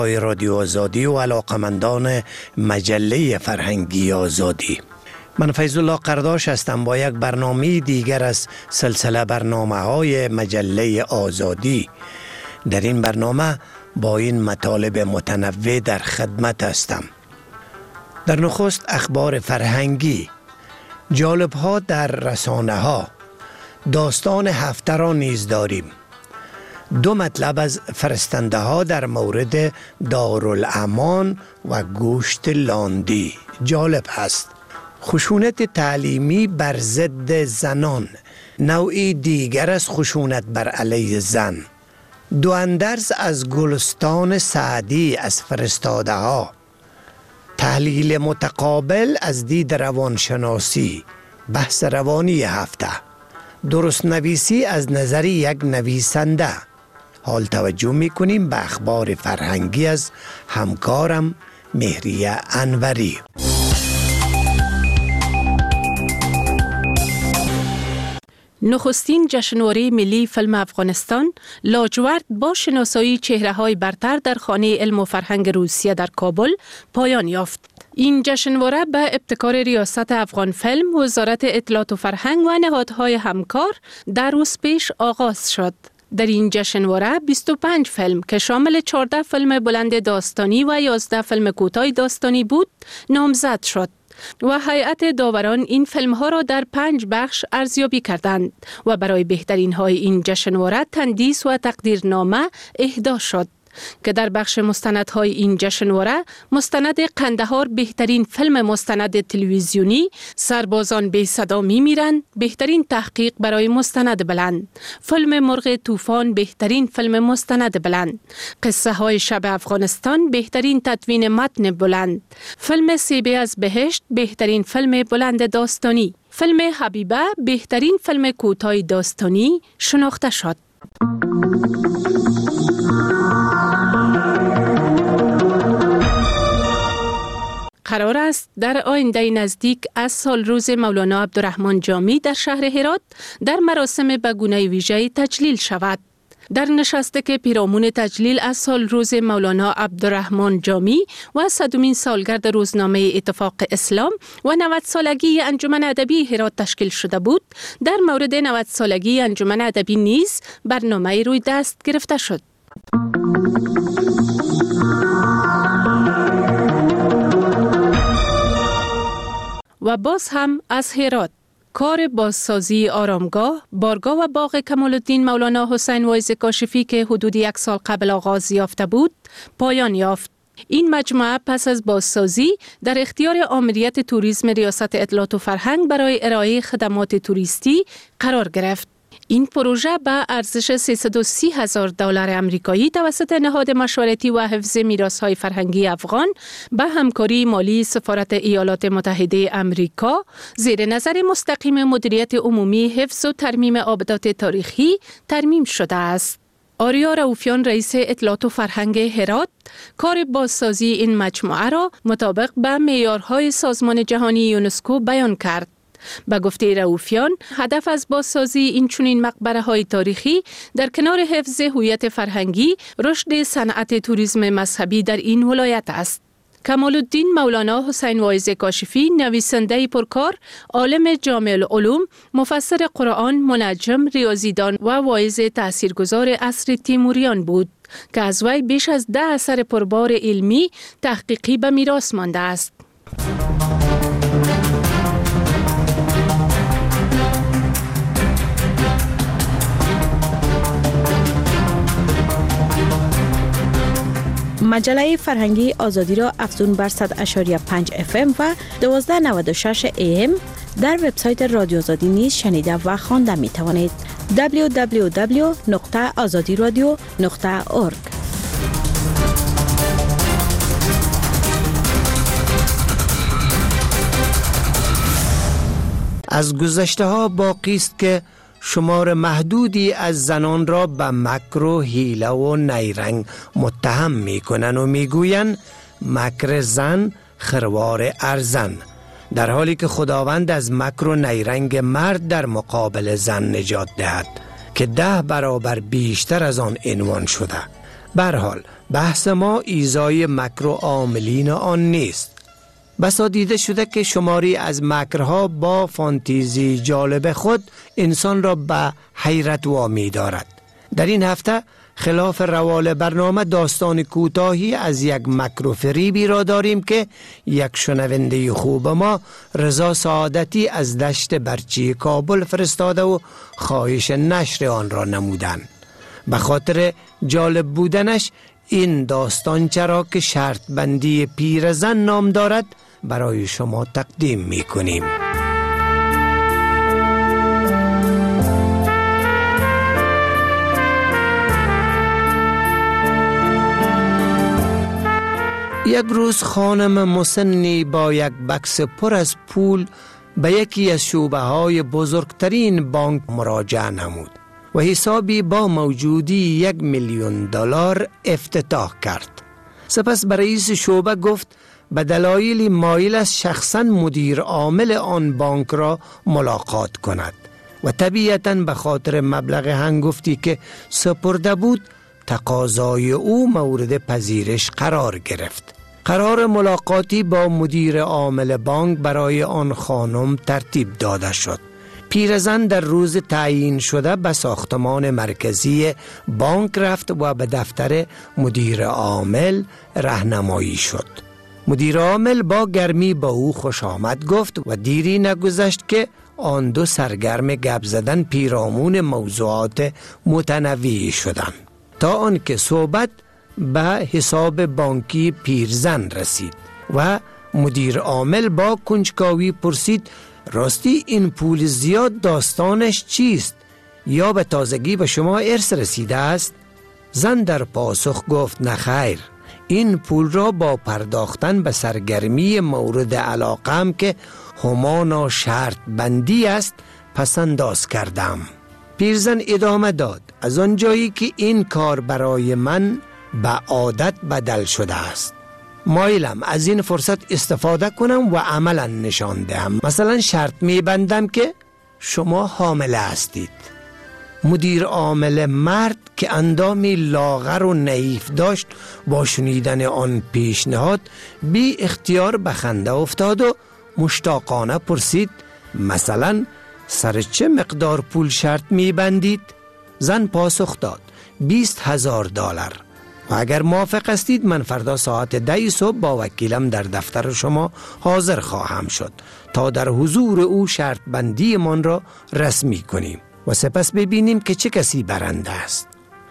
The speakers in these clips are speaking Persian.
رادیو آزادی و علاقمندان مجله فرهنگی آزادی، من فیض الله قرداش هستم با یک برنامه دیگر از سلسله برنامه‌های مجله آزادی. در این برنامه با این مطالب متنوع در خدمت هستم. در نخست اخبار فرهنگی، جالب‌ها در رسانه‌ها، داستان هفته را نیز داریم. 2 مطلب از فرستنده ها در مورد دارالامان و گوشت لاندی جالب هست. خشونت تعلیمی بر ضد زنان، نوعی دیگر از خشونت بر علیه زن. 2 اندرز از گلستان سعدی از فرستاده ها. تحلیل متقابل از دید روانشناسی، بحث روانی هفته. درست نویسی از نظر یک نویسنده. حال توجه میکنیم به اخبار فرهنگی از همکارم مهریه انوری. نخستین جشنواره ملی فیلم افغانستان لاجورد با شناسایی چهره‌های برتر در خانه علم و فرهنگ روسیه در کابل پایان یافت. این جشنواره به ابتکار ریاست افغان فیلم، وزارت اطلاعات و فرهنگ و نهادهای همکار در روز پیش آغاز شد. در این جشنواره 25 فیلم که شامل 14 فیلم بلند داستانی و 11 فیلم کوتاه داستانی بود نامزد شد و هیئت داوران این فیلم ها را در 5 بخش ارزیابی کردند و برای بهترین های این جشنواره تندیس و تقدیرنامه اهدا شد که در بخش مستندهای این جشنواره مستند قندهار بهترین فیلم مستند تلویزیونی، سربازان بی صدا میمیرند بهترین تحقیق برای مستند بلند، فیلم مرغ طوفان بهترین فیلم مستند بلند، قصه های شب افغانستان بهترین تدوین متن بلند، فیلم سیبه از بهشت بهترین فیلم بلند داستانی، فیلم حبیبه بهترین فیلم کوتاه داستانی شناخته شد. قرار است در آینده نزدیک از سال روز مولانا عبدالرحمن جامی در شهر هرات در مراسم به گونه ویژه‌ای تجلیل شود. در نشسته که پیرامون تجلیل از سال روز مولانا عبدالرحمن جامی و 100مین سالگرد روزنامه اتفاق اسلام و 90 سالگی انجمن ادبی هرات تشکیل شده بود، در مورد 90 سالگی انجمن ادبی نیز برنامه روی دست گرفته شد. و باز هم از هرات، کار بازسازی آرامگاه، بارگاه و باغ کمال الدین مولانا حسین واعظ کاشفی که حدود 1 سال قبل آغاز یافته بود، پایان یافت. این مجموعه پس از بازسازی در اختیار آمریت توریسم ریاست اطلاعات و فرهنگ برای ارائه خدمات توریستی قرار گرفت. این پروژه به ارزش $330,000 آمریکایی توسط نهاد مشورتی و حفظ میراث‌های فرهنگی افغان به همکاری مالی سفارت ایالات متحده آمریکا زیر نظر مستقیم مدیریت عمومی حفظ و ترمیم آبدات تاریخی ترمیم شده است. آریا رؤوفیان رئیس اطلاعات و فرهنگ هرات کار بازسازی این مجموعه را مطابق به معیارهای سازمان جهانی یونسکو بیان کرد. به گفته رؤوفیان، هدف از بازسازی این چنین مقبره‌های تاریخی در کنار حفظ هویت فرهنگی، رشد صنعت توریسم مذهبی در این ولایت است. کمال الدین مولانا حسین واعظ کاشفی، نویسنده پرکار، عالم جامع العلوم، مفسر قرآن، منجم، ریاضیدان و واعظ تاثیرگذار عصر تیموریان بود که از وی بیش از 10 اثر پربار علمی تحقیقی به میراث مانده است. مجله فرهنگی آزادی را افزون بر 100.5 FM و 1296 AM در وبسایت رادیو آزادی نیز شنیده و خوانده می توانید. www.azadiradio.org. از گذشته ها باقی است که شمار محدودی از زنان را به مکر و حیله و نیرنگ متهم میکنن و میگوین مکر زن خروار ارزن، در حالی که خداوند از مکر و نیرنگ مرد در مقابل زن نجات دهد که 10 برابر بیشتر از آن عنوان شده. به هر حال بحث ما ایذای مکر و عاملین آن نیست. بسا دیده شده که شماری از مکرها با فانتزی جالب خود انسان را به حیرت وامی دارد. در این هفته خلاف روال برنامه داستان کوتاهی از یک مکر و فریبی را داریم که یک شنونده خوب ما رضا سعادتی از دشت برچی کابل فرستاده و خواهش نشر آن را نمودند. به خاطر جالب بودنش این داستان چرا که شرط بندی پیرزن نام دارد برای شما تقدیم می کنیم. یک روز خانم مسنی با یک بکس پر از پول به یکی از شعبه های بزرگترین بانک مراجعه نمود و حسابی با موجودی $1,000,000 افتتاح کرد. سپس به رئیس شعبه گفت به دلایلی مایل است شخصاً مدیر عامل آن بانک را ملاقات کند و طبیعتاً به خاطر مبلغ هنگفتی که سپرده بود تقاضای او مورد پذیرش قرار گرفت. قرار ملاقاتی با مدیر عامل بانک برای آن خانم ترتیب داده شد. پیرزن در روز تعیین شده به ساختمان مرکزی بانک رفت و به دفتر مدیر عامل راهنمایی شد. مدیر عامل با گرمی با او خوش آمد گفت و دیری نگذشت که آن دو سرگرم گپ زدن پیرامون موضوعات متنوعی شدند تا آنکه صحبت به حساب بانکی پیرزن رسید و مدیر عامل با کنجکاوی پرسید راستی این پول زیاد داستانش چیست یا به تازگی به شما ارث رسیده است؟ زن در پاسخ گفت نخیر، این پول را با پرداختن به سرگرمی مورد علاقم که همانا شرط بندی است پسنداز کردم. پیرزن ادامه داد از آنجایی که این کار برای من به عادت بدل شده است مایلم از این فرصت استفاده کنم و عملا نشان دهم. مثلا شرط می‌بندم که شما حامله هستید. مدیر عامل مرد که اندامی لاغر و نحیف داشت با شنیدن آن پیشنهاد بی اختیار به خنده افتاد و مشتاقانه پرسید مثلا سر چه مقدار پول شرط می‌بندید؟ زن پاسخ داد $20,000 و اگر موافق استید من فردا ساعت 10 صبح با وکیلم در دفتر شما حاضر خواهم شد تا در حضور او شرط بندی من را رسمی کنیم و سپس ببینیم که چه کسی برنده است.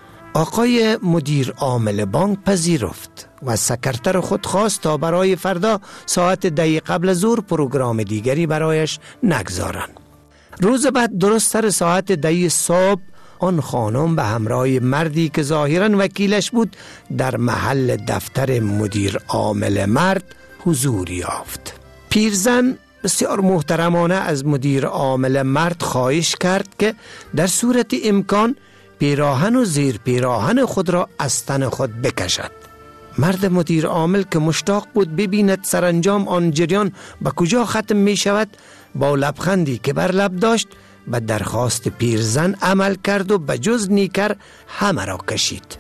آقای مدیر عامل بانک پذیرفت و سکرتر خود خواست تا برای فردا ساعت 10 قبل از ظهر پروگرام دیگری برایش نگذارند. روز بعد درست سر ساعت 10 صبح آن خانم به همراه مردی که ظاهراً وکیلش بود در محل دفتر مدیر عامل مرد حضور یافت. پیرزن بسیار محترمانه از مدیر عامل مرد خواهش کرد که در صورت امکان پیراهن و زیر پیراهن خود را از تن خود بکشد. مرد مدیر عامل که مشتاق بود ببیند سرانجام آن جریان به کجا ختم می شود با لبخندی که بر لب داشت به درخواست پیرزن عمل کرد و به جز نیکر همه را کشید.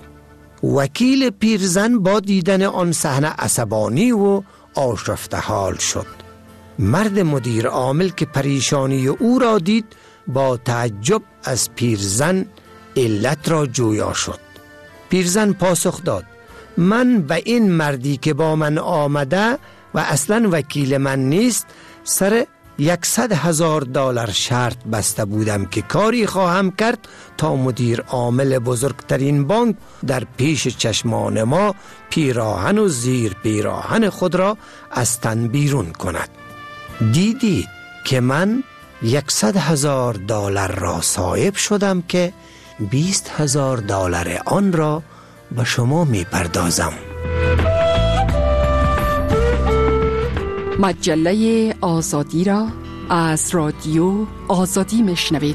وکیل پیرزن با دیدن آن صحنه عصبانی و آشفته حال شد. مرد مدیر عامل که پریشانی او را دید با تعجب از پیرزن علت را جویا شد. پیرزن پاسخ داد من به این مردی که با من آمده و اصلا وکیل من نیست سر $100,000 شرط بسته بودم که کاری خواهم کرد تا مدیر عامل بزرگترین بانک در پیش چشمان ما پیراهن و زیر پیراهن خود را از تن بیرون کند. دیدید که من $100,000 را صاحب شدم که $20,000 آن را به شما می پردازم. مجله آزادی را از رادیو آزادی میشنوید.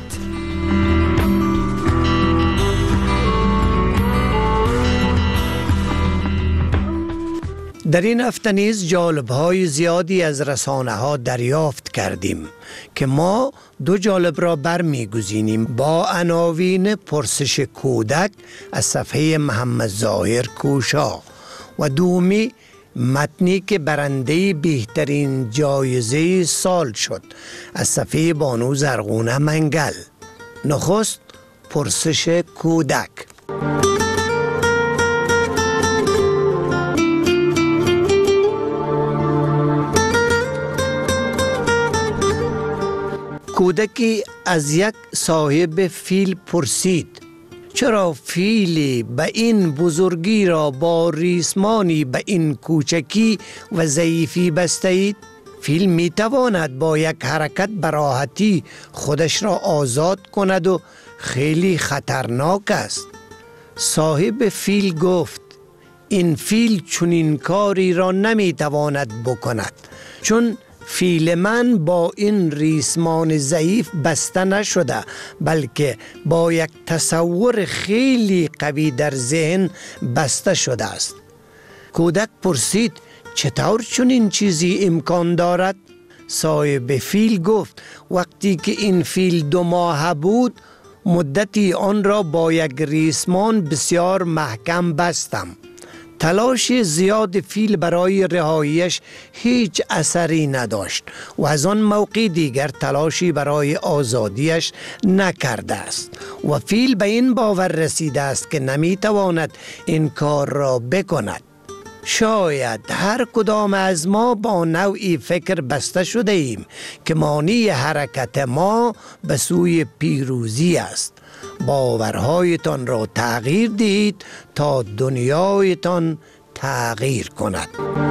در این هفته نیز جالب‌های زیادی از رسانه‌ها دریافت کردیم که ما دو جالب را برمی‌گزینیم با عناوین پرسش کودک از صفحه محمد ظاهر کوشا و دومی متنی که برنده بهترین جایزه سال شد از صفحه بانو زرغونه منگل. نخست پرسش کودک. کودکی از یک صاحب فیل پرسید: چرا فیلی به این بزرگی را با ریسمانی به این کوچکی و ضعیفی بسته اید؟ فیل می تواند با یک حرکت به راحتی خودش را آزاد کند و خیلی خطرناک است. صاحب فیل گفت: این فیل چنین کاری را نمی تواند بکند، چون فیل من با این ریسمان ضعیف بسته نشده، بلکه با یک تصور خیلی قوی در ذهن بسته شده است. کودک پرسید: چطور چنین چیزی امکان دارد؟ صاحب فیل گفت: وقتی که این فیل 2 ماه بود، مدتی آن را با یک ریسمان بسیار محکم بستم. تلاش زیاد فیل برای رهاییش هیچ اثری نداشت و از آن موقع دیگر تلاشی برای آزادیش نکرده است و فیل به این باور رسیده است که نمیتواند این کار را بکند. شاید هر کدام از ما با نوعی فکر بسته شده ایم که مانع حرکت ما به سوی پیروزی است. باورهایتان را تغییر دهید تا دنیایتان تغییر کند.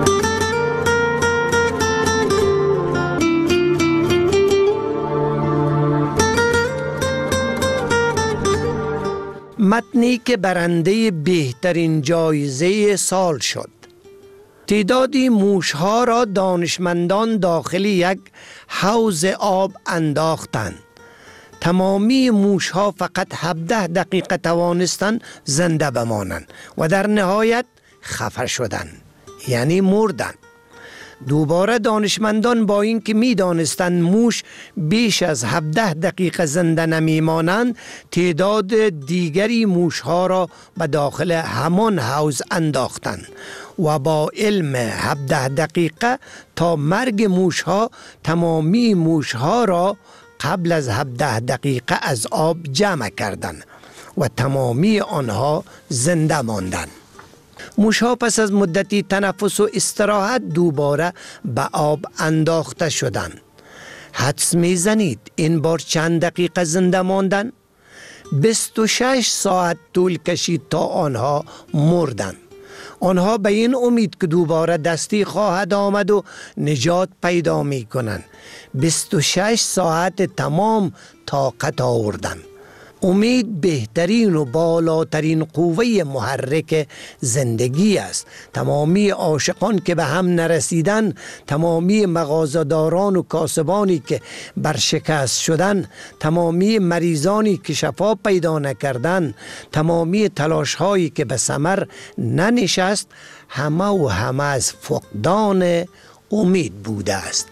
متنی که برنده بهترین جایزه سال شد. تعدادی موشها را دانشمندان داخل یک حوض آب انداختند. تمامی موشها فقط 17 دقیقه توانستند زنده بمانند و در نهایت خفه شدند، یعنی مردند. دوباره دانشمندان با اینکه می دانستند موش بیش از 17 دقیقه زنده نمی مانند، تعداد دیگری موشها را به داخل همان حوض انداختند و با علم 17 دقیقه تا مرگ موشها تمامی موشها را قبل از 17 دقیقه از آب جمع کردند و تمامی آنها زنده ماندند. موشها پس از مدتی تنفس و استراحت دوباره به آب انداخته شدند. حدس میزنید این بار چند دقیقه زنده ماندند؟ 26 ساعت طول کشید تا آنها مردند. آنها به این امید که دوباره دستی خواهد آمد و نجات پیدا می کنند 26 ساعت تمام طاقت آوردند. امید بهترین و بالاترین قوه محرک زندگی است. تمامی عاشقان که به هم نرسیدن، تمامی مغازه‌داران و کاسبانی که برشکست شدن، تمامی مریضانی که شفا پیدا نکردن، تمامی تلاش هایی که به ثمر ننشست، همه از فقدان امید بوده است.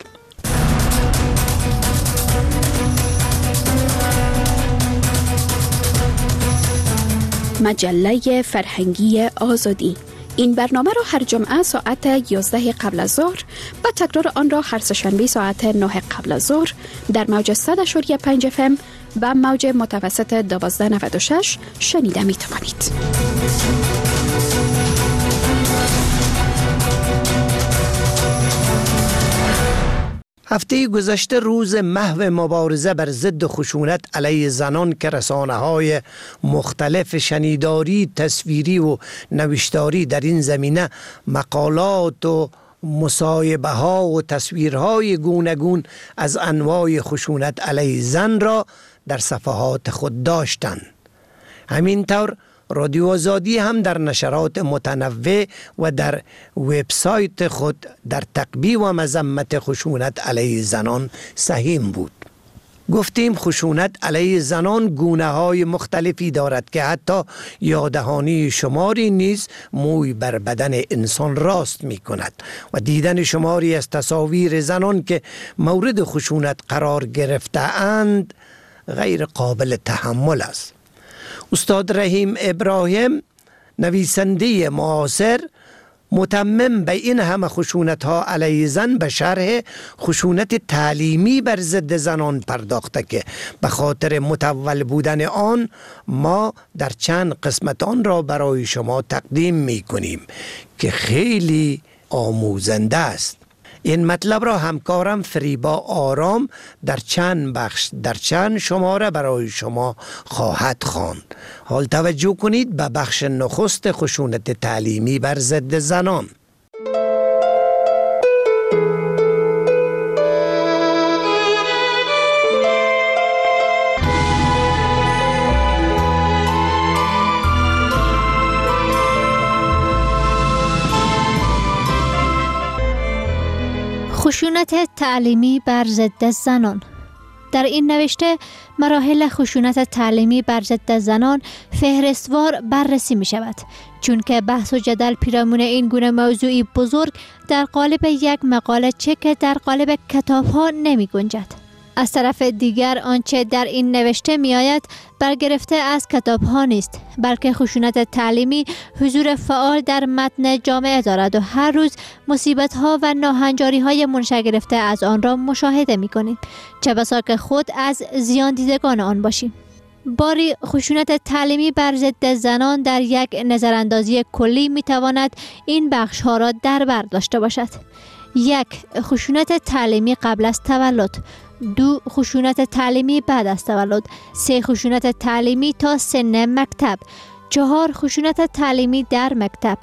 مجله فرهنگی آزادی. این برنامه را هر جمعه ساعت 11 قبل از ظهر و تکرار آن را هر سه‌شنبه ساعت 9 قبل از ظهر در موج 100.5 FM و موج متوسط 1296 شنیده می توانید. هفته گذشته روز محو مبارزه بر ضد خشونت علیه زنان که رسانه‌های مختلف شنیداری، تصویری و نوشتاری در این زمینه مقالات و مصاحبه‌ها و تصویرهای گوناگون از انواع خشونت علیه زن را در صفحات خود داشتند. همینطور رادیو آزادی هم در نشرات متنوع و در وبسایت خود در تقبیح و مذمت خشونت علیه زنان سهیم بود. گفتیم خشونت علیه زنان گونه های مختلفی دارد که حتی یادهانی شماری نیز موی بر بدن انسان راست می کند و دیدن شماری از تصاویر زنان که مورد خشونت قرار گرفته اند غیر قابل تحمل است. استاد رحیم ابراهیم، نویسنده معاصر، متمم به این همه خشونت ها علیه زن به شرح خشونت تعلیمی بر ضد زنان پرداخته که به خاطر متول بودن آن ما در چند قسمت آن را برای شما تقدیم می کنیم که خیلی آموزنده است. این مطلب را همکارم فریبا آرام در چند بخش در چند شماره برای شما خواهد خواند. حال توجه کنید به بخش نخست خشونت تعلیمی بر ضد زنان. خشونت تعلیمی بر ضد زنان. در این نوشته مراحل خشونت تعلیمی بر ضد زنان فهرستوار بررسی می شود، چون که بحث و جدل پیرامون این گونه موضوعی بزرگ در قالب یک مقاله چه که در قالب کتاب ها نمی گنجد. از طرف دیگر آنچه در این نوشته می آید برگرفته از کتاب ها نیست، بلکه خشونت تعلیمی حضور فعال در متن جامعه دارد و هر روز مصیبت ها و ناهنجاری های منشأ گرفته از آن را مشاهده می کنیم، چه بسا که خود از زیان دیدگان آن باشیم. باری خشونت تعلیمی بر ضد زنان در یک نظراندازی کلی می تواند این بخش ها را در بر داشته باشد. 1. خشونت تعلیمی قبل از تولد. 2. خشونت تعلیمی بعد از تولد. 3. خشونت تعلیمی تا سن مکتب. 4. خشونت تعلیمی در مکتب.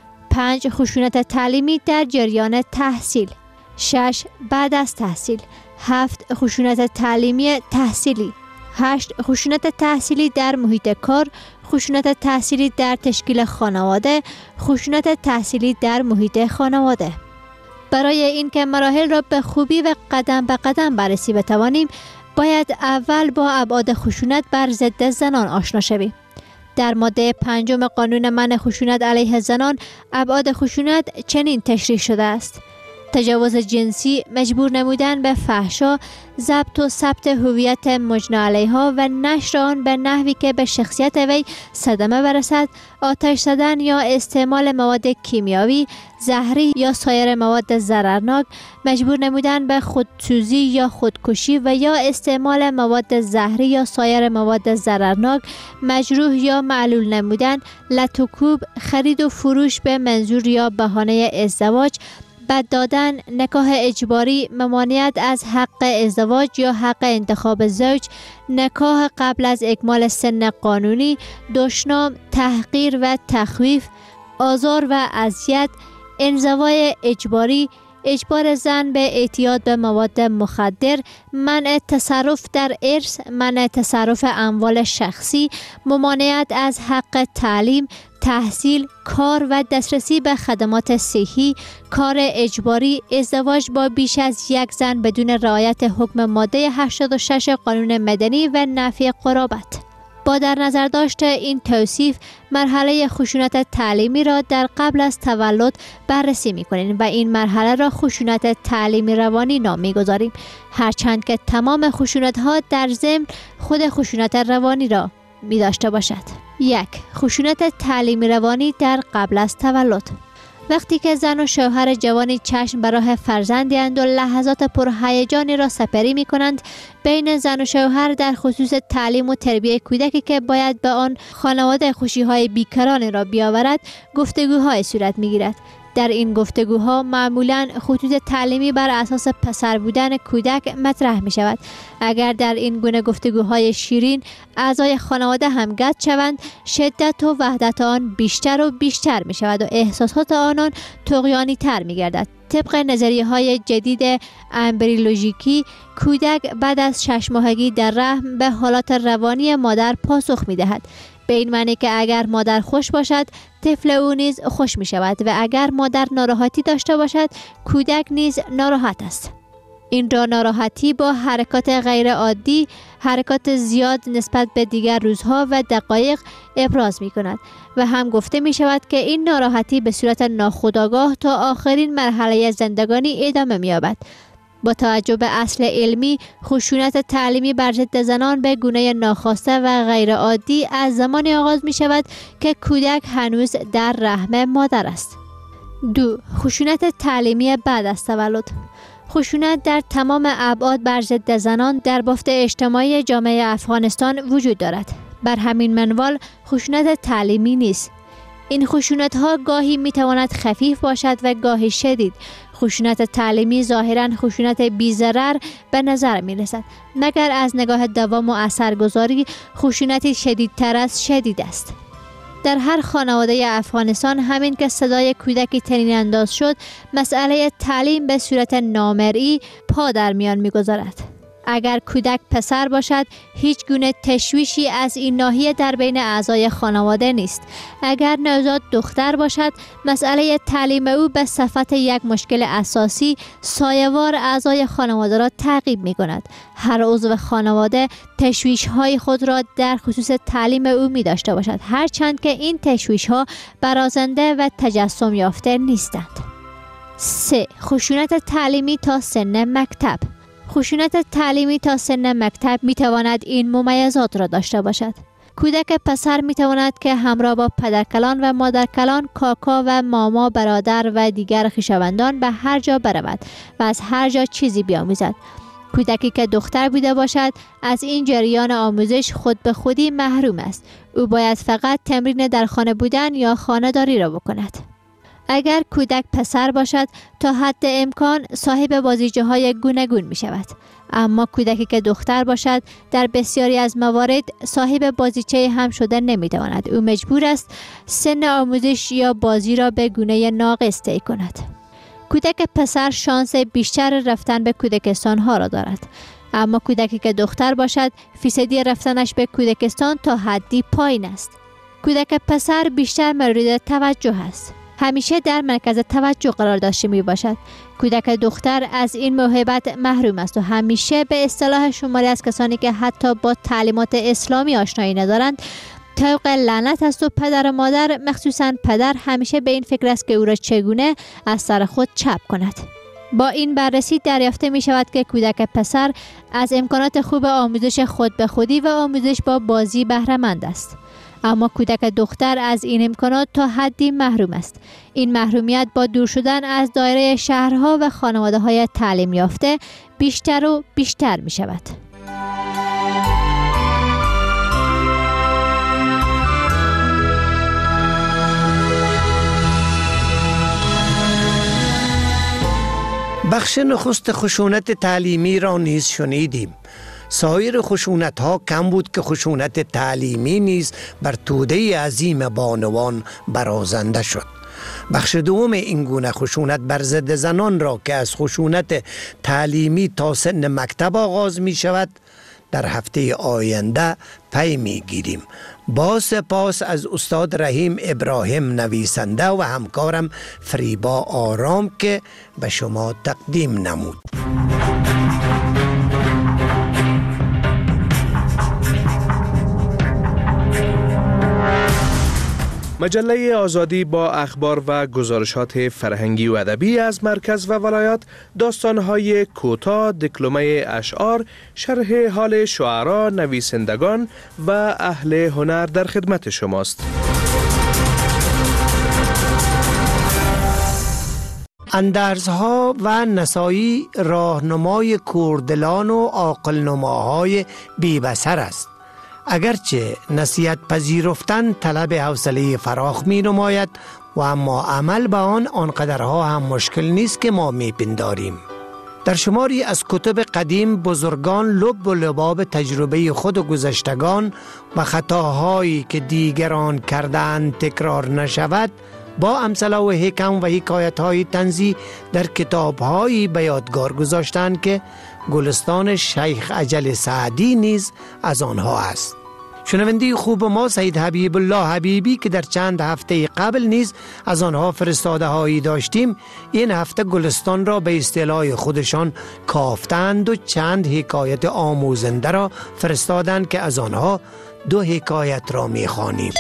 5. خشونت تعلیمی در جریان تحصیل. 6. بعد از تحصیل. 7. خشونت تعلیمی تحصیلی. 8. خشونت تحصیلی در محیط کار. خشونت تحصیلی در تشکیل خانواده. خشونت تحصیلی در محیط خانواده. برای اینکه مراحل را به خوبی و قدم به قدم بررسی بتوانیم، باید اول با ابعاد خشونت بر ضد زنان آشنا شویم. در ماده 5 قانون منع خشونت علیه زنان، ابعاد خشونت چنین تشریح شده است: تجاوز جنسی، مجبور نمودن به فحشا، ضبط و ثبت هویت مجنی علیها و نشر آن به نحوی که به شخصیت وی صدمه برسد، آتش زدن یا استعمال مواد کیمیاوی، زهری یا سایر مواد ضررناک، مجبور نمودن به خودسوزی یا خودکشی و یا استعمال مواد زهری یا سایر مواد ضررناک، مجروح یا معلول نمودن، لط و کوب، خرید و فروش به منظور یا بهانه ازدواج، بد دادن، نکاح اجباری، ممانعت از حق ازدواج یا حق انتخاب زوج، نکاح قبل از اکمال سن قانونی، دشنام، تحقیر و تخویف، آزار و اذیت، انزوای اجباری، اجبار زن به اعتیاد به مواد مخدر، منع تصرف در ارث، منع تصرف اموال شخصی، ممانعت از حق تعلیم، تحصیل، کار و دسترسی به خدمات صحی، کار اجباری، ازدواج با بیش از یک زن بدون رعایت حکم ماده 86 قانون مدنی و نفی قرابت. با در نظر داشت این توصیف، مرحله خشونت تعلیمی را در قبل از تولد بررسی می‌کنیم و این مرحله را خشونت تعلیمی روانی نام می‌گذاریم، هرچند که تمام خشونت‌ها در ضمن خود خشونت روانی را می‌داشته باشد. 1. خشونت تعلیمی روانی در قبل از تولد. وقتی که زن و شوهر جوانی چشم به راه فرزندی اند و لحظات پرهیجانی را سپری می کنند، بین زن و شوهر در خصوص تعلیم و تربیت کودکی که باید به آن خانواده خوشی‌های بیکران را بیاورد، گفتگوهای صورت می گیرد. در این گفتگوها معمولاً خطوط تعلیمی بر اساس پسر بودن کودک مطرح می شود. اگر در این گونه گفتگوهای شیرین اعضای خانواده هم گت شوند، شدت و وحدت آن بیشتر و بیشتر می شود و احساسات آنان طغیانی تر می گردد. طبق نظریه های جدید امبریولوژیکی، کودک بعد از 6 ماهگی در رحم به حالات روانی مادر پاسخ می دهد. به این معنی که اگر مادر خوش باشد، طفل او نیز خوش می شود و اگر مادر ناراحتی داشته باشد، کودک نیز ناراحت است. این را ناراحتی با حرکات غیر عادی، حرکات زیاد نسبت به دیگر روزها و دقایق ابراز می کند و هم گفته می شود که این ناراحتی به صورت ناخودآگاه تا آخرین مرحله زندگانی ادامه می یابد. با توجه به اصل علمی، خشونت تعلیمی بر ضد زنان به گونه ناخواسته و غیر عادی از زمانی آغاز می شود که کودک هنوز در رحم مادر است. 2. خشونت تعلیمی بعد از تولد. خشونت در تمام ابعاد بر ضد زنان در بافت اجتماعی جامعه افغانستان وجود دارد. بر همین منوال خشونت تعلیمی نیست. این خشونت ها گاهی می تواند خفیف باشد و گاهی شدید. خشونت تعلیمی ظاهراً خشونت بی‌ضرر به نظر می رسد، مگر از نگاه دوام و اثرگذاری خشونتی شدیدتر از شدید است. در هر خانواده افغانستان همین که صدای کودکی طنین انداز شد، مسئله تعلیم به صورت نامرئی پا در میان می‌گذارد. اگر کودک پسر باشد، هیچ گونه تشویشی از این ناحیه در بین اعضای خانواده نیست. اگر نوزاد دختر باشد، مسئله تعلیم او به صفت یک مشکل اساسی سایه‌وار اعضای خانواده را تعقیب می‌کند. هر عضو خانواده تشویش‌های خود را در خصوص تعلیم او می‌داشته باشد، هرچند که این تشویش‌ها برازنده و تجسم یافته نیستند. 3. خشونت تعلیمی تا سن مکتب. خشونت تعلیمی تا سن مکتب می تواند این ممیزات را داشته باشد. کودک پسر می تواند که همراه با پدرکلان و مادرکلان، کاکا و ماما، برادر و دیگر خویشاوندان به هر جا برود و از هر جا چیزی بیاموزد. کودکی که دختر بوده باشد از این جریان آموزش خود به خودی محروم است. او باید فقط تمرین در خانه بودن یا خانه‌داری را بکند. اگر کودک پسر باشد تا حد امکان صاحب بازیچه‌های گوناگون می شود. اما کودکی که دختر باشد در بسیاری از موارد صاحب بازیچه هم شده نمی تواند. او مجبور است سن آموزش یا بازی را به گونه ناقص طی کند. کودک پسر شانس بیشتر رفتن به کودکستان ها را دارد. اما کودکی که دختر باشد فیصدی رفتنش به کودکستان تا حدی پایین است. کودک پسر بیشتر مورد توجه است. همیشه در مرکز توجه قرار داشته می باشد. کودک دختر از این موهبت محروم است و همیشه به اصطلاح شماری از کسانی که حتی با تعلیمات اسلامی آشنایی ندارند طوق لعنت است و پدر و مادر، مخصوصاً پدر، همیشه به این فکر است که او را چگونه از سر خود چپ کند. با این بررسی دریافته می شود که کودک پسر از امکانات خوب آموزش خود به خودی و آموزش با بازی بهره مند است. اما کودک دختر از این امکانات تا حدی محروم است. این محرومیت با دور شدن از دایره شهرها و خانواده‌های تعلیم یافته بیشتر و بیشتر می شود. بخش نخست خشونت تعلیمی را نیز شنیدیم. سایر خشونت ها کم بود که خشونت تعلیمی نیز بر توده عظیم بانوان برازنده شد. بخش دوم این گونه خشونت بر ضد زنان را که از خشونت تعلیمی تا سن مکتب آغاز می شود در هفته آینده پی می گیریم. با سپاس از استاد رحیم ابراهیم نویسنده و همکارم فریبا آرام که به شما تقدیم نمود. مجله آزادی با اخبار و گزارشات فرهنگی و ادبی از مرکز و ولایات، داستان‌های کوتاه، دکلمه اشعار، شرح حال شعرا، نویسندگان و اهل هنر در خدمت شماست. اندرزها و نسایی راهنمای کوردلان و عاقل‌نماهای بی‌بصر است. اگرچه نصیحت پذیرفتن طلب حوصله فراخ می نماید و اما عمل به آنقدرها هم مشکل نیست که ما می پنداریم. در شماری از کتب قدیم بزرگان لب و لباب تجربه خود و گذشتگان و خطاهایی که دیگران کردند تکرار نشود با امثله و حکم و حکایت‌های طنزی در کتاب‌هایی به یادگار گذاشتند که گلستان شیخ اجل سعدی نیز از آنها است. شنونده خوب ما سید حبیب الله حبیبی که در چند هفته قبل نیز از آنها فرستاده هایی داشتیم، این هفته گلستان را به اصطلاح خودشان کافتند و چند حکایت آموزنده را فرستادند که از آنها 2 حکایت را می‌خوانیم.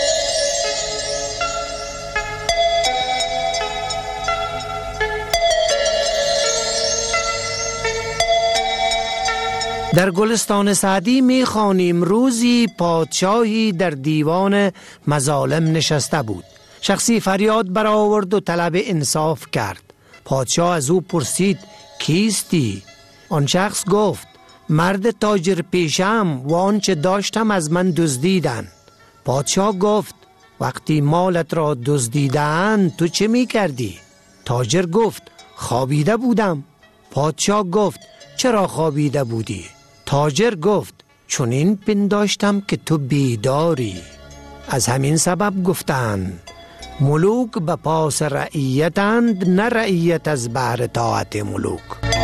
در گلستان سعدی می‌خوانیم روزی پادشاهی در دیوان مظالم نشسته بود. شخصی فریاد برآورد و طلب انصاف کرد. پادشاه از او پرسید کیستی؟ آن شخص گفت مرد تاجر پیشم و آنچه داشتم از من دزدیدند. پادشاه گفت وقتی مالت را دزدیدند تو چه می‌کردی؟ تاجر گفت خوابیده بودم. پادشاه گفت چرا خوابیده بودی؟ تاجر گفت چون این پنداشتم که تو بیداری. از همین سبب گفتند ملوک به پاس رعیتند، نه رعیت از بهر طاعت ملوک.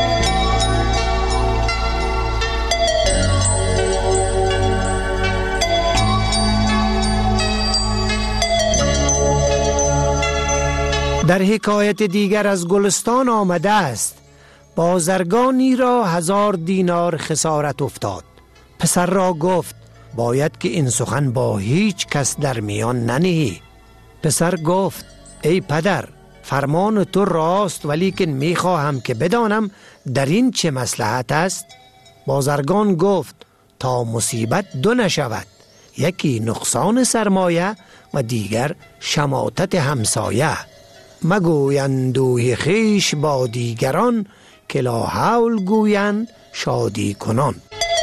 در حکایت دیگر از گلستان آمده است بازرگانی را 1000 دینار خسارت افتاد. پسر را گفت باید که این سخن با هیچ کس در میان ننهی. پسر گفت ای پدر فرمان تو راست، ولیکن میخواهم که بدانم در این چه مصلحت است. بازرگان گفت تا مصیبت 2 نشود، یکی نقصان سرمایه و دیگر شماتت همسایه. مگویند دوی خیش با دیگران، که لا حول گویند شادی کنان.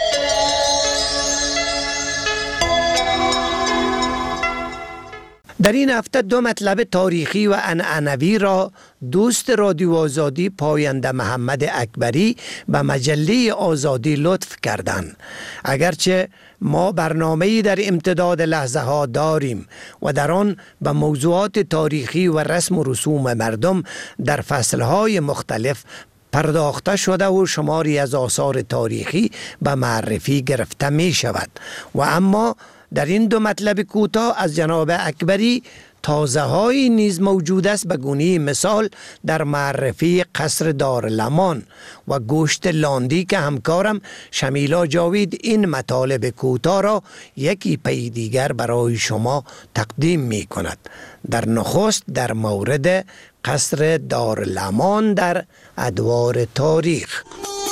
در این هفته 2 مطلب تاریخی و عنعنوی را دوست رادیو آزادی پاینده محمد اکبری به مجله آزادی لطف کردند. اگرچه ما برنامه‌ای در امتداد لحظه ها داریم و در آن به موضوعات تاریخی و رسم و رسوم مردم در فصلهای مختلف پرداخته شده و شماری از آثار تاریخی به معرفی گرفته می شود و اما در این 2 مطلب کوتاه از جناب اکبری تازه های نیز موجود است. به گونه مثال در معرفی قصر دارالمان و گوشت لاندی که همکارم شمیلا جاوید این مطالب کوتاه را یکی پی دیگر برای شما تقدیم می کند. در نخست در مورد قصر دارالمان در ادوار تاریخ.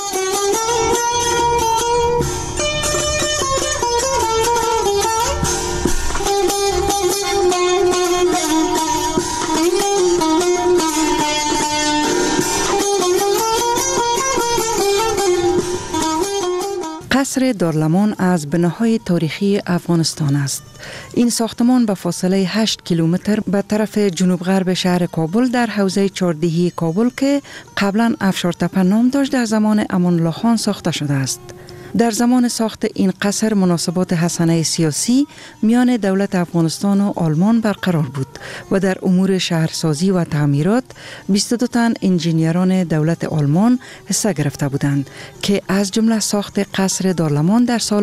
قصر دارالمان از بناهای تاریخی افغانستان است. این ساختمان به فاصله 8 کیلومتر به طرف جنوب غرب شهر کابل در حوزه چهاردهی کابل که قبلا افشارتپه نام داشت در زمان امان الله خان ساخته شده است. در زمان ساخت این قصر مناسبات حسنه سیاسی میان دولت افغانستان و آلمان برقرار بود و در امور شهرسازی و تعمیرات 22 تن انجینیران دولت آلمان حصه گرفته بودند که از جمله ساخت قصر دارالمان در سال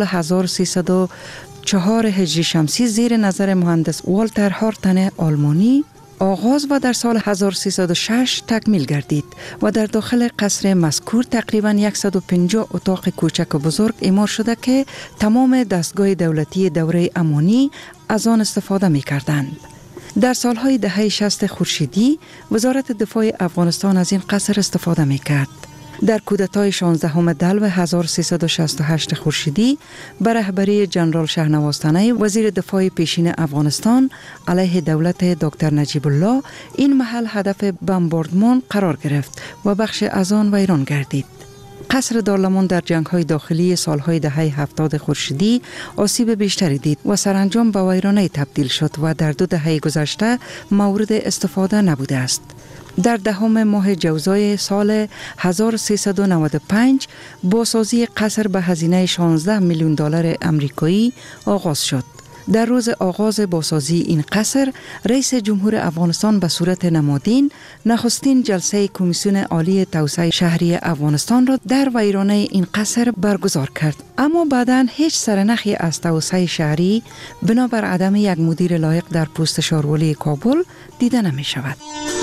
1304 هجری شمسی زیر نظر مهندس والتر هارتن آلمانی آغاز و در سال 1306 تکمیل گردید و در داخل قصر مذکور تقریباً 150 اتاق کوچک و بزرگ اعمار شده که تمام دستگاه دولتی دوره امانی از آن استفاده می کردند. در سالهای دهه 60 خورشیدی وزارت دفاع افغانستان از این قصر استفاده می کرد. در کودتای 16 دلو 1368 خورشیدی به رهبری جنرال شهنواز تنی وزیر دفاع پیشین افغانستان علیه دولت دکتر نجیب الله این محل هدف بمباردمان قرار گرفت و بخش از آن ویران گردید. قصر دارالمان در جنگ‌های داخلی سالهای دهه 70 خورشیدی آسیب بیشتری دید و سرانجام به ویرانه تبدیل شد و در 2 دهه گذشته مورد استفاده نبوده است. در 10 ماه جوزای سال 1395 بازسازی قصر به هزینه 16 میلیون دلار آمریکایی آغاز شد. در روز آغاز بازسازی این قصر، رئیس جمهور افغانستان به صورت نمادین نخستین جلسه کمیسیون عالی توسعه شهری افغانستان را در ویرانه این قصر برگزار کرد. اما بعداً هیچ سرنخی از توسعه شهری بنابر عدم یک مدیر لایق در پست شاروالی کابل دیده نمی شود.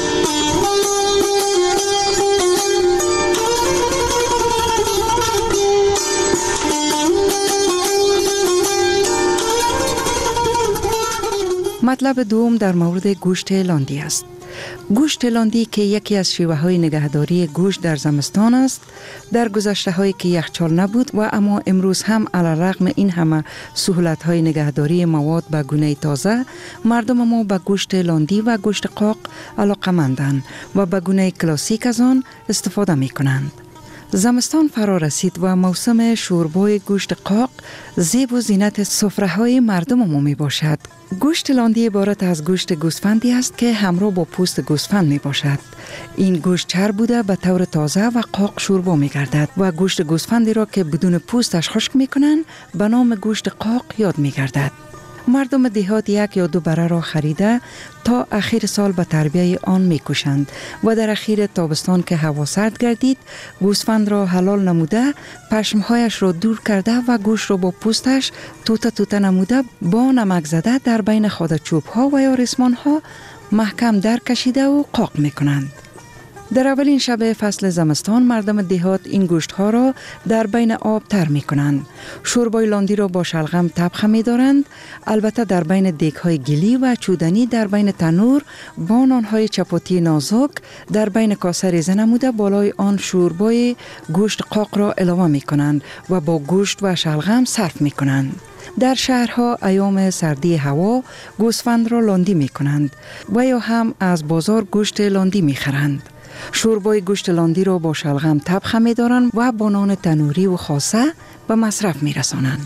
مطلب دوم در مورد گوشت لاندی است. گوشت لاندی که یکی از شیوه‌های نگهداری گوشت در زمستان است، در گذشته‌هایی که یخچال نبود و اما امروز هم علی‌رغم این همه سهولت‌های نگهداری مواد به گونه تازه، مردم ما به گوشت لاندی و گوشت قاق علاقه‌مندند و به گونه کلاسیک از آن استفاده می‌کنند. زمستان فرا رسید و موسم شوربای گوشت قاق زیب و زینت سفره‌های مردم ما می باشد. گوشت لاندی عبارت از گوشت گوسفندی است که همراه با پوست گوسفند می باشد. این گوشت چرب بوده به طور تازه و قاق شوربا می گردد و گوشت گوسفندی را که بدون پوستش خشک می کنند به نام گوشت قاق یاد می گردد. مردم دهات یک یا دو بره را خریده تا اخیر سال به تربیه آن می کشند و در اخیر تابستان که هوا سرد گردید گوسفند را حلال نموده پشمهایش را دور کرده و گوشت را با پوستش توته توته نموده با نمک زده در بین خادچوب ها و یا ریسمان ها محکم در کشیده و قاق می کنند. در اولین شب فصل زمستان مردم دهات این گوشت ها را در بین آب تر می کنند. شوربای لاندی را با شلغم طبخ می دارند. البته در بین دیگ های گلی و چودنی در بین تنور با نان های چپاتی نازک در بین کاسه ریزه نموده بالای آن شوربای گوشت قاق را علاوه می کنند و با گوشت و شلغم صرف می کنند. در شهرها ایام سردی هوا گوسفند را لاندی می کنند و یا هم از بازار گوشت لاندی می خرند. شوربای گوشت لاندی را با شلغم طبخ می دارند و با نان تنوری و خاصه به مصرف می رسانند.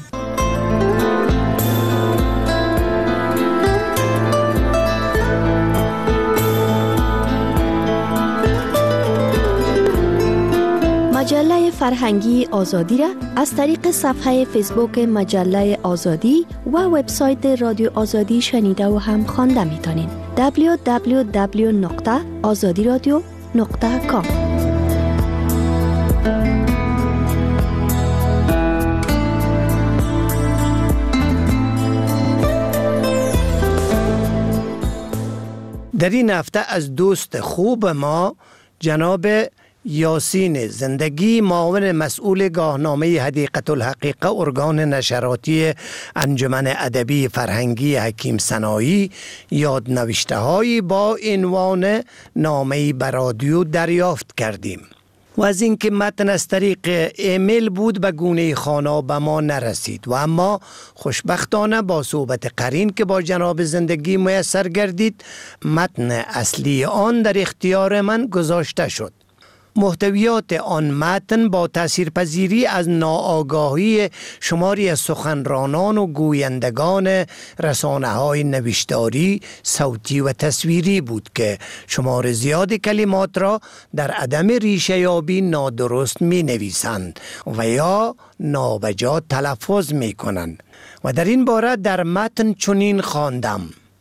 مجله فرهنگی آزادی را از طریق صفحه فیسبوک مجله آزادی و وبسایت رادیو آزادی شنیده و هم خوانده می توانید. www.azadiradio.com در این هفته از دوست خوب ما جناب یاسین زندگی، معاون مسئول گاهنامه حدیقه الحقیقه ارگان نشراتی انجمن ادبی فرهنگی حکیم سنایی، یادنوشته‌هایی با عنوان نامه‌ای به رادیو دریافت کردیم و از اینکه متن از طریق ایمیل بود به گونه خوانا به ما نرسید و اما خوشبختانه با صحبت قرین که با جناب زندگی میسر گردید متن اصلی آن در اختیار من گذاشته شد. محتویات آن متن با تاثیرپذیری از ناآگاهی شماری از سخنرانان و گویندگان رسانه‌های نوشتاری، صوتی و تصویری بود که شمار زیاد کلمات را در عدم ریشه یابی نادرست می نویسند و یا نابجا تلفظ می کنند و در این باره در متن چنین خواندم: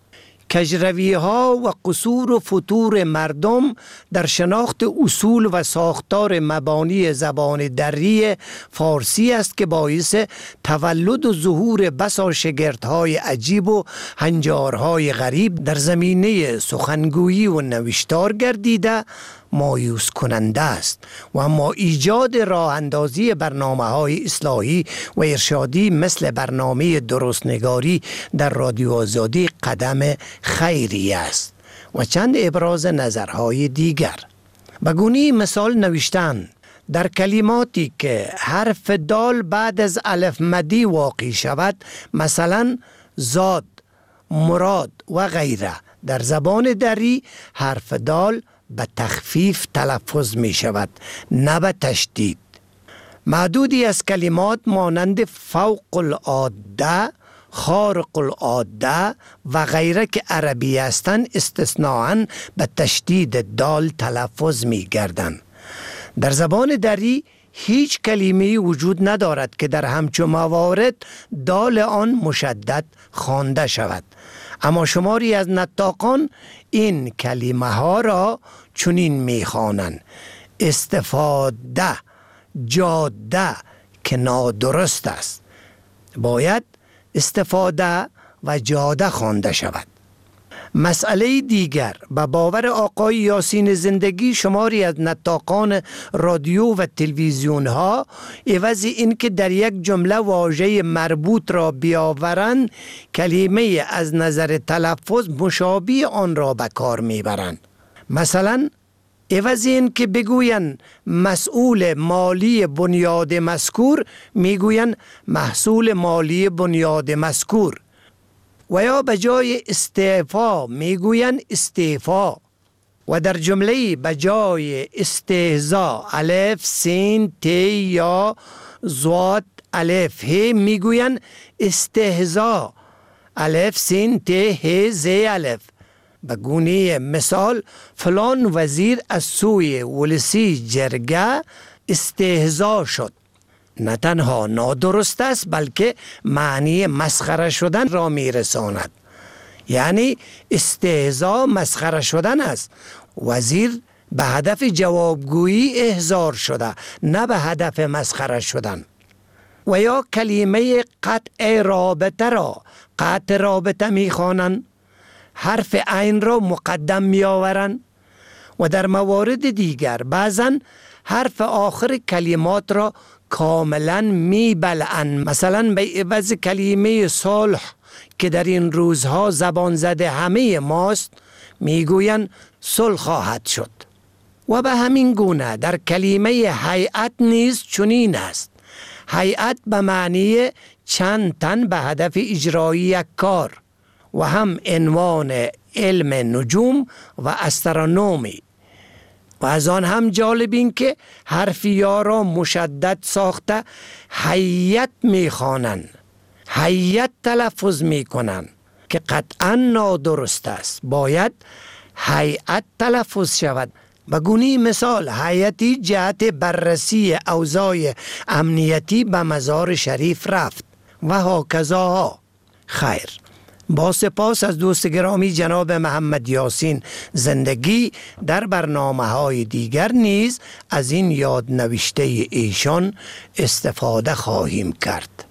کجروی‌ها و قصور و فتور مردم در شناخت اصول و ساختار مبانی زبان دری فارسی است که باعث تولد و ظهور بسا شگردهای عجیب و هنجارهای غریب در زمینه سخنگویی و نوشتار گردیده مایوس کننده است و اما ایجاد راه اندازی برنامه‌های اصلاحی و ارشادی مثل برنامه درستنگاری در رادیو آزادی قدم خیری است و چند ابراز نظرهای دیگر. به گونه مثال نوشتن در کلماتی که حرف دال بعد از الف مدی واقع شود، مثلا زاد، مراد و غیره، در زبان دری حرف دال به تخفیف تلفظ می شود نه به تشدید. معدودی از کلمات مانند فوق العاده، خارق العاده و غیره که عربی هستند استثناءً به تشدید دال تلفظ می گردند. در زبان دری هیچ کلمه‌ای وجود ندارد که در همچون موارد دال آن مشدد خوانده شود. اما شماری از نطاقان این کلمه ها را چنین می‌خوانند: استفاده، جاده، که نادرست است. باید استفاده و جاده خوانده شود. مسئله دیگر، به باور آقای یاسین زندگی، شماری از نطاقان رادیو و تلویزیون ها عوض این که در یک جمله واژه مربوط را بیاورند، کلمه از نظر تلفظ مشابه آن را به کار میبرند. مثلا عوض این که بگوین مسئول مالی بنیاد مذکور، میگوین محصول مالی بنیاد مذکور. و یا به جای استعفا میگوین استعفا. و در جمله به جای استهزا الف سین ت یا زواد الف ه میگوین استهزا الف سین ت ه ز الف. به گونه مثال فلان وزیر از سوی ولسی جرگه استهزا شد. نه تنها نادرست است بلکه معنی مسخره شدن را میرساند. یعنی استهزا مسخره شدن است. وزیر به هدف جوابگویی احضار شده، نه به هدف مسخره شدن. و یا کلمه قطع رابطه را قطع رابطه میخوانند، حرف عین را مقدم میآورند. و در موارد دیگر بعضن حرف آخر کلمات را کاملا میبلعند. مثلا به عوض کلمه صلح که در این روزها زبان زده همه ماست، میگوین صلح خواهد شد. و به همین گونه در کلمه هیئت نیز چنین است. هیئت به معنی چند تن به هدف اجرایی یک کار و هم عنوان علم نجوم و استرونومی. و از آن هم جالب این که حرف یا را مشدد ساخته هیئت میخوانند، هیئت تلفظ میکنند که قطعا نادرست است. باید هیئت تلفظ شود. به گونه مثال هیئتی جهت بررسی اوضاع امنیتی به مزار شریف رفت و هاکذا. خیر، با سپاس از دوست گرامی جناب محمد یاسین زندگی، در برنامه‌های دیگر نیز از این یاد نوشته ایشان استفاده خواهیم کرد.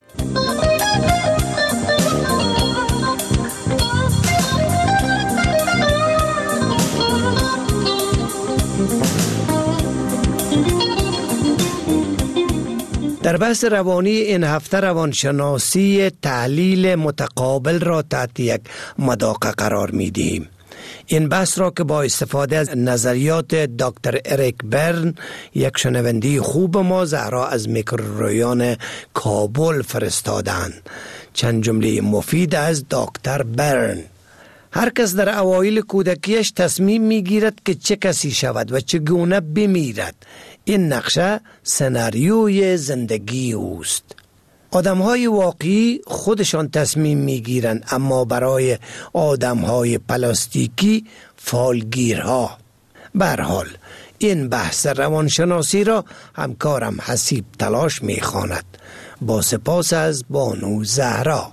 در بحث روانی این هفته روانشناسی تحلیل متقابل را تحت یک مداقه قرار می دهیم. این بحث را که با استفاده از نظریات دکتر اریک برن، یک شنونده خوب ما زهرا از میکروریان کابل فرستادند. چند جمله مفید از دکتر برن: هر کس در اوایل کودکیش تصمیم میگیرد که چه کسی شود و چگونه بمیرد. این نقشه سناریوی زندگی اوست. آدم‌های واقعی خودشان تصمیم میگیرند، اما برای آدم‌های پلاستیکی فالگیرها. به هر حال این بحث روانشناسی را همکارم حسیب تلاش میخواند. با سپاس از بانو زهرا.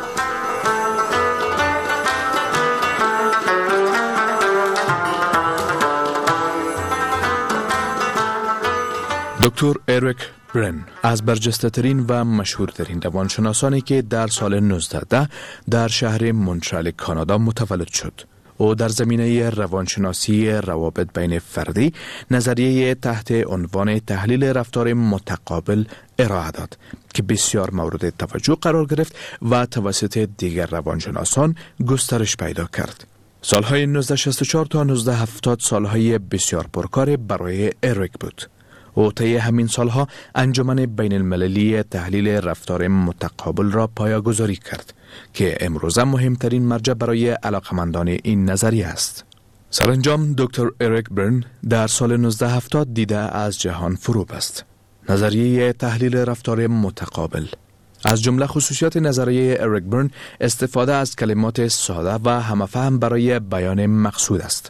دکتر اریک برن از برجسته‌ترین و مشهورترین روانشناسانی که در سال 1910 در شهر مونترال کانادا متولد شد. او در زمینه روانشناسی روابط بین فردی نظریه تحت عنوان تحلیل رفتار متقابل ارائه داد که بسیار مورد توجه قرار گرفت و توسط دیگر روانشناسان گسترش پیدا کرد. سالهای 1964 تا 1970 سالهای بسیار پرکار برای اریک بود. او طی همین سالها انجمن بین المللی تحلیل رفتار متقابل را پایه‌گذاری کرد که امروزه مهمترین مرجع برای علاقمندان این نظریه است. سرانجام دکتر اریک برن در سال 1970 دیده از جهان فرو بست. نظریه تحلیل رفتار متقابل. از جمله خصوصیات نظریه اریک برن استفاده از کلمات ساده و همفهم برای بیان مقصود است.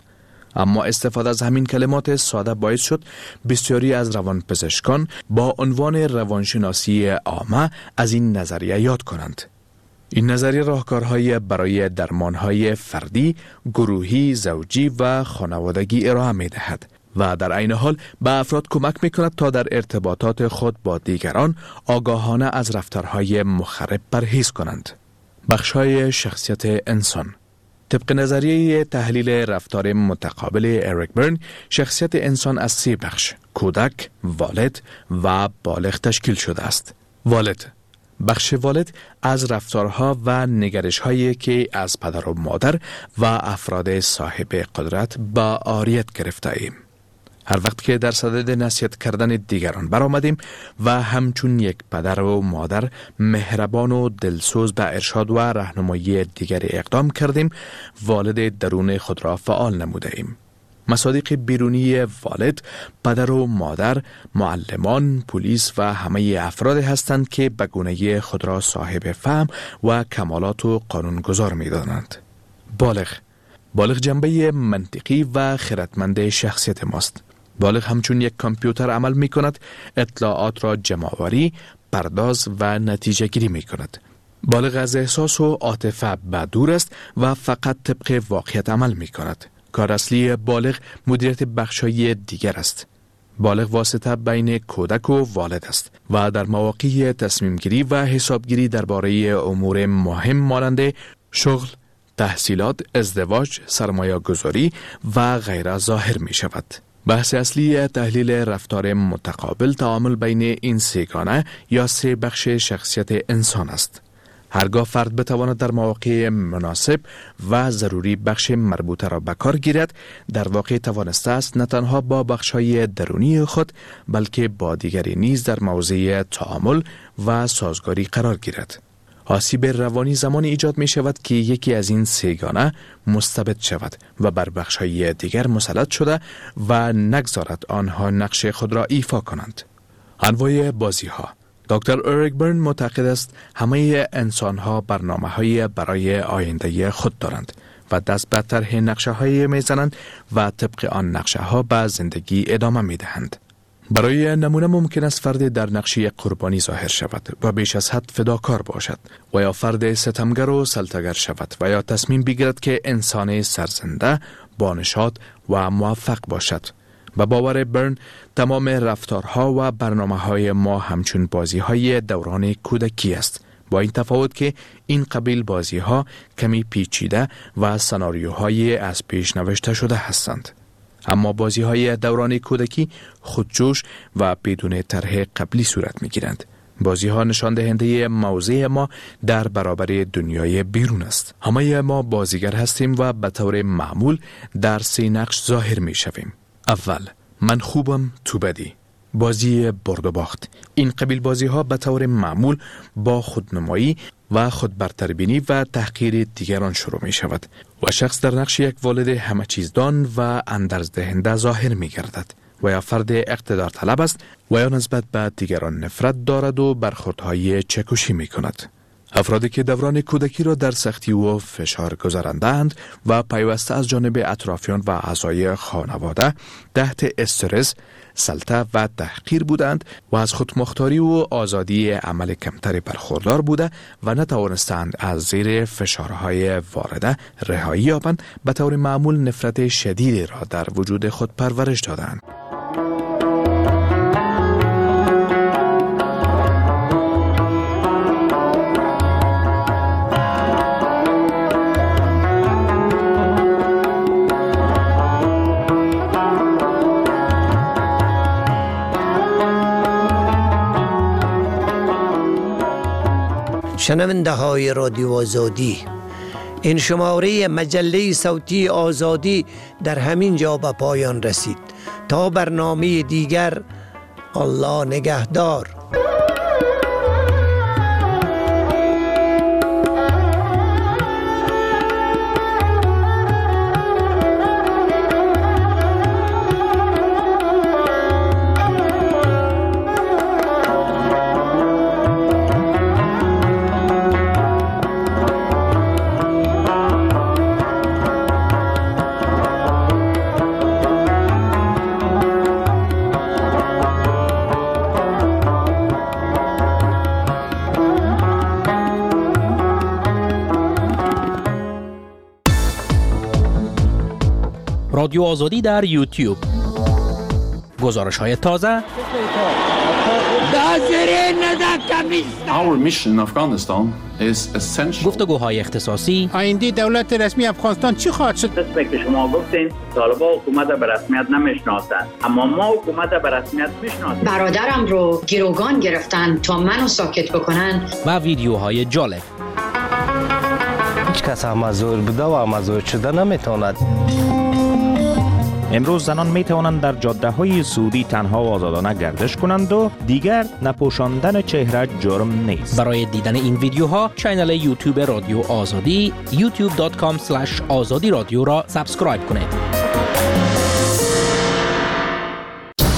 اما استفاده از همین کلمات ساده باعث شد بسیاری از روانپزشکان با عنوان روانشناسی عامه از این نظریه یاد کنند. این نظریه راهکارهای برای درمانهای فردی، گروهی، زوجی و خانوادگی ارائه می دهد و در عین حال به افراد کمک می کند تا در ارتباطات خود با دیگران آگاهانه از رفتارهای مخرب پرهیز کنند. بخش‌های شخصیت انسان. طبق نظریه تحلیل رفتار متقابل اریک برن، شخصیت انسان از 3 بخش، کودک، والد و بالغ تشکیل شده است. والد. بخش والد از رفتارها و نگرش‌هایی که از پدر و مادر و افراد صاحب قدرت با عاریت گرفته ایم. هر وقت که در صدد نصیحت کردن دیگران برآمدیم و همچون یک پدر و مادر مهربان و دلسوز به ارشاد و راهنمایی دیگری اقدام کردیم، والد درون خود را فعال نموده ایم. مصادیق بیرونی والد، پدر و مادر، معلمان، پلیس و همه افراد هستند که به گونه خود را صاحب فهم و کمالات و قانونگذار می دانند. بالغ جنبه منطقی و خردمند شخصیت ماست. بالغ همچون یک کامپیوتر عمل می کند، اطلاعات را جمع‌آوری، پرداز و نتیجه گیری می کند. بالغ از احساس و عاطفه به دور است و فقط طبق واقعیت عمل می کند. کار اصلی بالغ مدیریت بخشای دیگر است. بالغ واسطه بین کودک و والد است و در مواقع تصمیم گیری و حسابگیری درباره امور مهم مانند شغل، تحصیلات، ازدواج، سرمایه گذاری و غیره ظاهر می شود. بحث اصلی تحلیل رفتار متقابل تعامل بین این 3 گانه یا 3 بخش شخصیت انسان است. هرگاه فرد بتواند در مواقع مناسب و ضروری بخش مربوطه را به کار گیرد، در واقع توانسته است نه تنها با بخش‌های درونی خود بلکه با دیگری نیز در موضع تعامل و سازگاری قرار گیرد. آسیب روانی زمانی ایجاد می شود که یکی از این 3 گانه مستبد شود و بر بخش‌های دیگر مسلط شده و نگذارد آنها نقش خود را ایفا کنند. انواع بازی‌ها. دکتر اریک برن معتقد است همه انسان‌ها برنامه‌های برای آینده خود دارند و دست به طرح نقشه‌های می‌زنند و طبق آن نقشه‌ها به زندگی ادامه می‌دهند. برای نمونه ممکن است فرد در نقشه قربانی ظاهر شود و بیش از حد فداکار باشد و یا فرد ستمگر و سلطه‌گر شود و یا تصمیم بگیرد که انسان سرزنده، بانشاد و موفق باشد. به باور برن، تمام رفتارها و برنامه‌های ما همچون بازی‌های دوران کودکی است، با این تفاوت که این قبیل بازی‌ها کمی پیچیده و سناریوهای از پیش نوشته شده هستند. اما بازی‌های دوران کودکی خودجوش و بدون طرح قبلی صورت می‌گیرند. بازی‌ها نشان دهنده موضع ما در برابر دنیای بیرون است. همه ما بازیگر هستیم و به طور معمول در 3 نقش ظاهر می‌شویم. اول، من خوبم تو بدی. بازی برد و باخت. این قبیل بازی‌ها به طور معمول با خودنمایی و خودبرتربینی و تحقیر دیگران شروع می شود و شخص در نقش یک والد همه چیزدان و اندرزدهنده ظاهر می گردد و یا فرد اقتدار طلب است و یا نسبت به دیگران نفرت دارد و برخوردهای چکشی می کند. افرادی که دوران کودکی را در سختی و فشار گذراندند و پیوسته از جانب اطرافیان و اعضای خانواده تحت استرس، سلطه و تحقیر بودند و از خودمختاری و آزادی عمل کمتری برخوردار بوده و نتوانستند از زیر فشارهای وارده رهایی یابند، به طور معمول نفرت شدیدی را در وجود خود پرورش دادند. شنونده های رادیو آزادی، این شماره مجله صوتی آزادی در همین جا به پایان رسید. تا برنامه دیگر، الله نگهدار. رادیو آزادی در یوتیوب. گزارش‌های تازه، Our mission in Afghanistan is essential. گفتگوهای اختصاصی، آینده دولت رسمی افغانستان چی خواهد شد؟ قسمی که شما گفتین طالبان حکومت به رسمیت نمیشناسند، اما ما حکومت به رسمیت میشناسیم. برادرم رو گروگان گرفتن تا منو ساکت بکنن و ویدیوهای جالب. هیچ کس مزور بوده و مزور شده نمیتواند. امروز زنان می توانند در جاده های سعودی تنها و آزادانه گردش کنند و دیگر نپوشاندن چهره جرم نیست. برای دیدن این ویدیوها کانال یوتیوب رادیو آزادی youtube.com/azadi radio را سابسکرایب کنید.